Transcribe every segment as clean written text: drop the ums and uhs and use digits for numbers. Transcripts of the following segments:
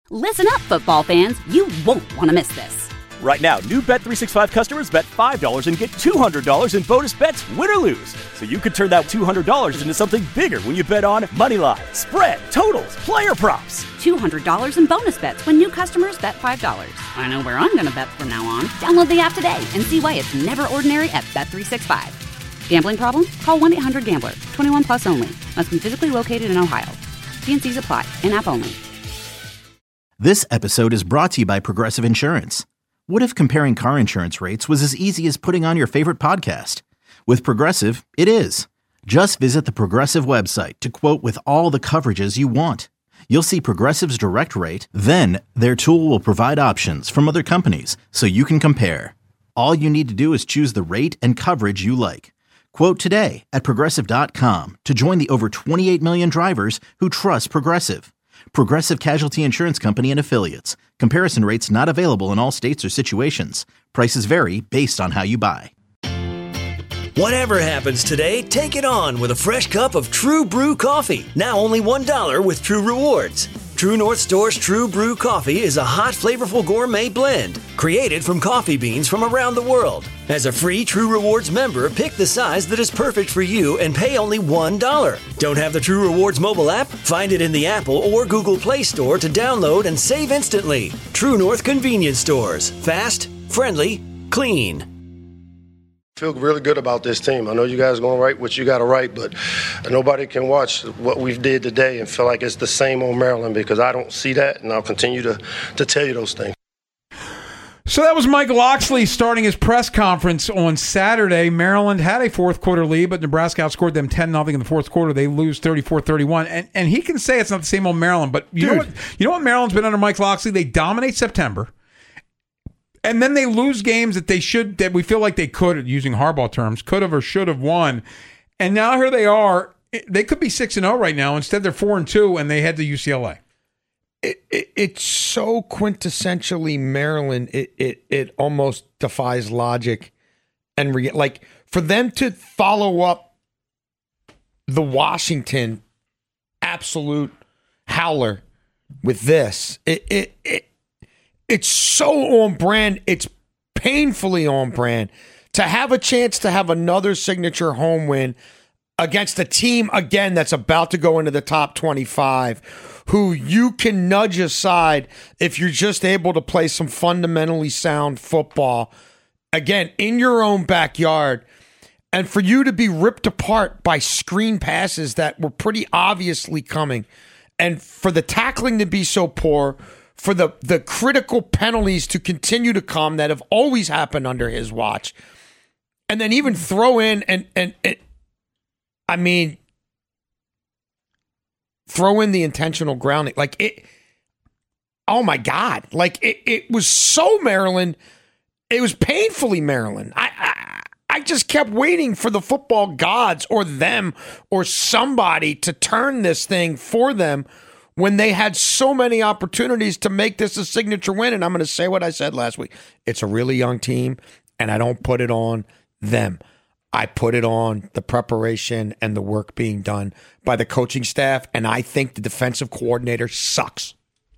Listen up, football fans. You won't want to miss this. Right now, new Bet365 customers bet $5 and get $200 in bonus bets, win or lose. So you could turn that $200 into something bigger when you bet on moneyline, spread, totals, player props. $200 in bonus bets when new customers bet $5. I know where I'm going to bet from now on. Download the app today and see why it's never ordinary at Bet365. Gambling problem? Call 1-800-GAMBLER. 21 plus only. Must be physically located in Ohio. T&Cs apply. In-app only. This episode is brought to you by Progressive Insurance. What if comparing car insurance rates was as easy as putting on your favorite podcast? With Progressive, it is. Just visit the Progressive website to quote with all the coverages you want. You'll see Progressive's direct rate, then their tool will provide options from other companies so you can compare. All you need to do is choose the rate and coverage you like. Quote today at Progressive.com to join the over 28 million drivers who trust Progressive. Progressive Casualty Insurance Company and Affiliates. Comparison rates not available in all states or situations. Prices vary based on how you buy. Whatever happens today, take it on with a fresh cup of True Brew coffee. Now only $1 with True Rewards. True North Store's True Brew coffee is a hot, flavorful gourmet blend created from coffee beans from around the world. As a free True Rewards member, pick the size that is perfect for you and pay only $1. Don't have the True Rewards mobile app? Find it in the Apple or Google Play Store to download and save instantly. True North Convenience Stores. Fast, friendly, clean. Feel really good about this team. I know you guys are going to write what you got to write, but nobody can watch what we've did today and feel like it's the same on Maryland, because I don't see that, and I'll continue to tell you those things. So that was Mike Locksley starting his press conference on Saturday. Maryland had a fourth quarter lead, but Nebraska outscored them 10-0 in the fourth quarter. They lose 34-31. And he can say it's not the same old Maryland, but you know what Maryland's been under Mike Locksley? They dominate September. And then they lose games that we feel like they could, using Harbaugh terms, could have or should have won. And now here they are. They could be 6-0 right now. Instead, they're 4-2, and they head to UCLA. It's so quintessentially Maryland. It almost defies logic. And like for them to follow up the Washington absolute howler with this, it's so on brand. It's painfully on brand to have a chance to have another signature home win against a team, again, that's about to go into the top 25, who you can nudge aside if you're just able to play some fundamentally sound football, again, in your own backyard. And for you to be ripped apart by screen passes that were pretty obviously coming, and for the tackling to be so poor, for the critical penalties to continue to come that have always happened under his watch, and then even throw in throw in the intentional grounding. Like it, oh my God. Like it was so Maryland. It was painfully Maryland. I just kept waiting for the football gods or them or somebody to turn this thing for them when they had so many opportunities to make this a signature win. And I'm going to say what I said last week. It's a really young team, and I don't put it on them. I put it on the preparation and the work being done by the coaching staff, and I think the defensive coordinator sucks.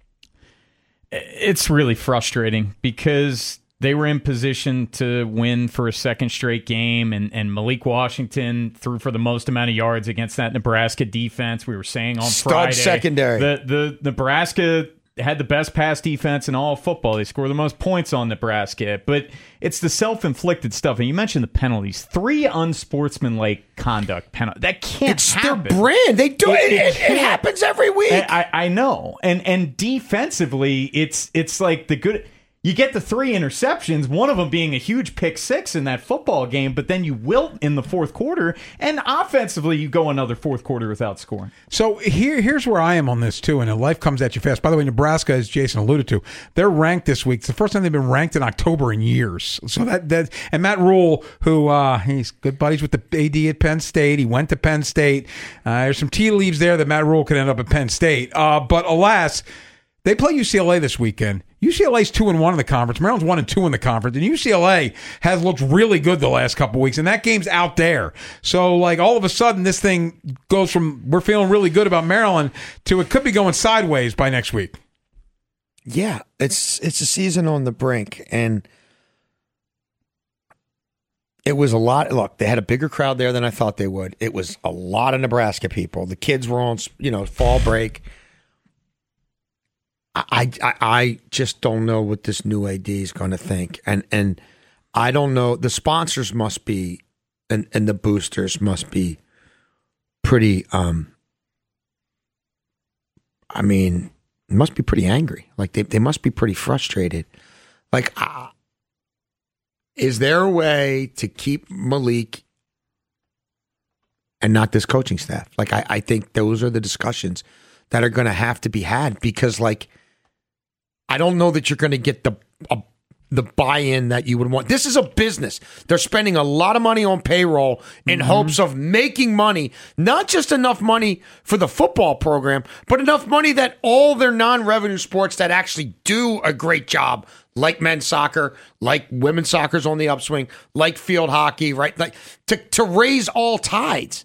It's really frustrating because they were in position to win for a second straight game, and Malik Washington threw for the most amount of yards against that Nebraska defense. We were saying on Friday. Stud secondary. The Nebraska had the best pass defense in all of football. They scored the most points on Nebraska. But it's the self-inflicted stuff. And you mentioned the penalties. 3 unsportsmanlike conduct penalties. That can't happen. It's their brand. They do it. It happens every week. I know. And defensively, it's like the good... You get the 3 interceptions, one of them being a huge pick 6 in that football game, but then you wilt in the fourth quarter, and offensively you go another fourth quarter without scoring. So here's where I am on this, too, and life comes at you fast. By the way, Nebraska, as Jason alluded to, they're ranked this week. It's the first time they've been ranked in October in years. So that and Matt Rule, who he's good buddies with the AD at Penn State. He went to Penn State. There's some tea leaves there that Matt Rule could end up at Penn State. But alas, they play UCLA this weekend. UCLA's 2-1 in the conference. Maryland's 1-2 in the conference, and UCLA has looked really good the last couple weeks, and that game's out there. So, like, all of a sudden, this thing goes from we're feeling really good about Maryland to it could be going sideways by next week. Yeah, it's a season on the brink, and it was a lot. Look, they had a bigger crowd there than I thought they would. It was a lot of Nebraska people. The kids were on, fall break. I just don't know what this new AD is going to think, and I don't know. The sponsors must be, and the boosters must be pretty. Must be pretty angry. Like they must be pretty frustrated. Like, is there a way to keep Malik and not this coaching staff? Like, I think those are the discussions that are going to have to be had, because, like, I don't know that you're going to get the buy-in that you would want. This is a business. They're spending a lot of money on payroll in hopes of making money, not just enough money for the football program, but enough money that all their non-revenue sports that actually do a great job, like men's soccer, like women's soccer's on the upswing, like field hockey, right? Like to raise all tides.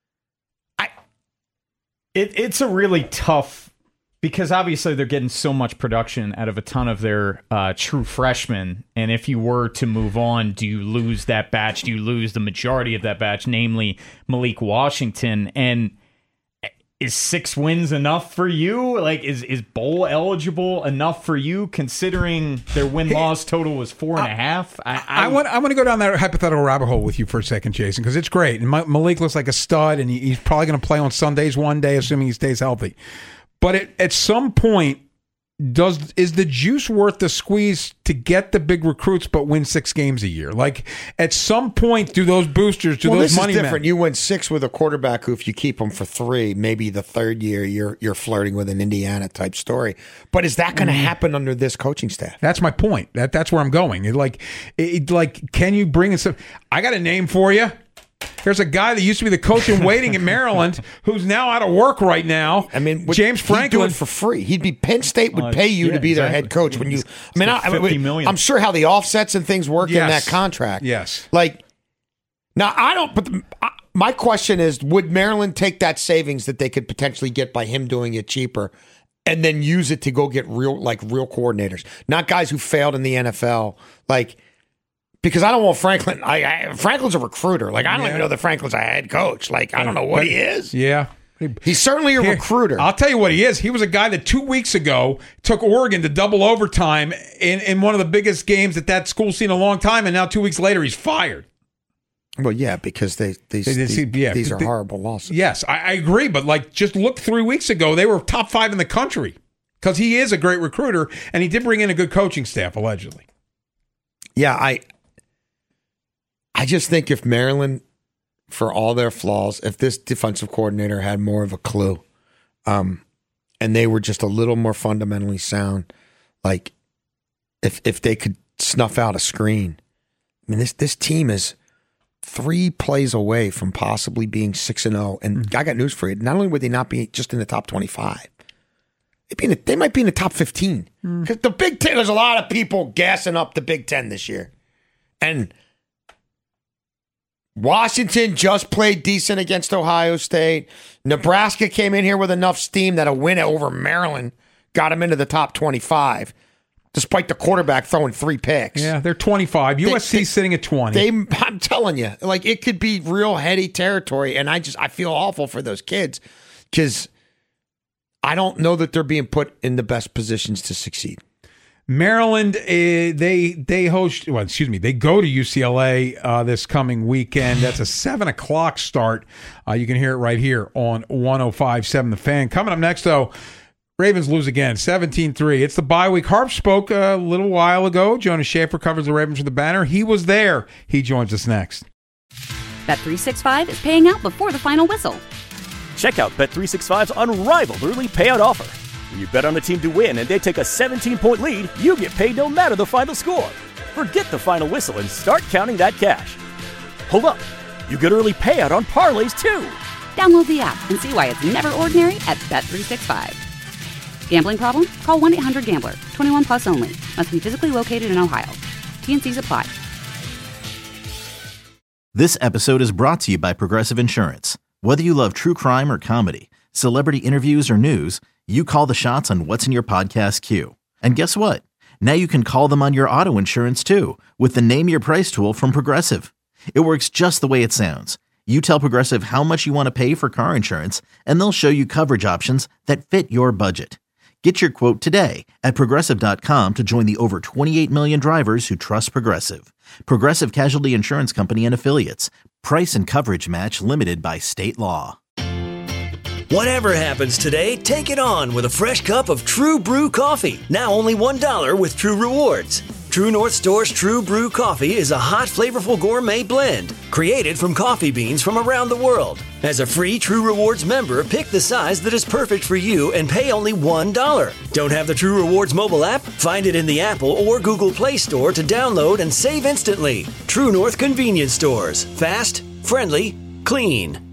It's a really tough, because obviously they're getting so much production out of a ton of their true freshmen. And if you were to move on, do you lose that batch? Do you lose the majority of that batch, namely Malik Washington? And is 6 wins enough for you? Like, is bowl eligible enough for you, considering their win-loss total was 4.5? I want to go down that hypothetical rabbit hole with you for a second, Jason, because it's great. And Malik looks like a stud, and he's probably going to play on Sundays one day, assuming he stays healthy. But at some point, is the juice worth the squeeze to get the big recruits but win 6 games a year? Like, at some point, do those boosters, those money men? This is different. You win 6 with a quarterback who, if you keep him for 3, maybe the third year you're flirting with an Indiana type story. But is that going to happen under this coaching staff? That's my point. That's where I'm going. Can you bring in some? I got a name for you. There's a guy that used to be the coach in waiting at Maryland who's now out of work right now. I mean, James Franklin. He'd do it for free. Penn State would pay you to be their head coach. When you, $50 million. I'm sure how the offsets and things work in that contract. Yes. Like, now I don't. But my question is, would Maryland take that savings that they could potentially get by him doing it cheaper, and then use it to go get real coordinators, not guys who failed in the NFL, like. Because I don't want Franklin. Franklin's a recruiter. Like, I don't even know that Franklin's a head coach. Like, I don't know what he is. Yeah. He's certainly a recruiter. I'll tell you what he is. He was a guy that 2 weeks ago took Oregon to double overtime in one of the biggest games that school's seen in a long time, and now 2 weeks later he's fired. Well, yeah, because these are horrible losses. Yes, I agree. But, just look 3 weeks ago, they were top 5 in the country because he is a great recruiter, and he did bring in a good coaching staff, allegedly. Yeah, I just think if Maryland, for all their flaws, if this defensive coordinator had more of a clue, and they were just a little more fundamentally sound, like if they could snuff out a screen, I mean, this team is 3 plays away from possibly being 6-0. And I got news for you: not only would they not be just in the top 25, they might be in the top 15. Because the Big Ten, there's a lot of people gassing up the Big Ten this year, and Washington just played decent against Ohio State. Nebraska came in here with enough steam that a win over Maryland got them into the top 25, despite the quarterback throwing 3 picks. Yeah, they're 25. USC's sitting at 20. I'm telling you, like, it could be real heady territory, and I feel awful for those kids because I don't know that they're being put in the best positions to succeed. Maryland, they go to UCLA this coming weekend. That's a 7:00 start. You can hear it right here on 105.7 The Fan. Coming up next, though, Ravens lose again, 17-3. It's the bye week. Harp spoke a little while ago. Jonas Schaefer covers the Ravens for the Banner. He was there. He joins us next. Bet365 is paying out before the final whistle. Check out Bet365's unrivaled early payout offer. When you bet on a team to win and they take a 17-point lead, you get paid no matter the final score. Forget the final whistle and start counting that cash. Hold up. You get early payout on parlays, too. Download the app and see why it's never ordinary at Bet365. Gambling problem? Call 1-800-GAMBLER. 21 plus only. Must be physically located in Ohio. T&Cs apply. This episode is brought to you by Progressive Insurance. Whether you love true crime or comedy, celebrity interviews or news, you call the shots on what's in your podcast queue. And guess what? Now you can call them on your auto insurance too with the Name Your Price tool from Progressive. It works just the way it sounds. You tell Progressive how much you want to pay for car insurance, and they'll show you coverage options that fit your budget. Get your quote today at Progressive.com to join the over 28 million drivers who trust Progressive. Progressive Casualty Insurance Company and Affiliates. Price and coverage match limited by state law. Whatever happens today, take it on with a fresh cup of True Brew coffee. Now only $1 with True Rewards. True North Store's True Brew coffee is a hot, flavorful gourmet blend created from coffee beans from around the world. As a free True Rewards member, pick the size that is perfect for you and pay only $1. Don't have the True Rewards mobile app? Find it in the Apple or Google Play Store to download and save instantly. True North Convenience Stores. Fast, friendly, clean.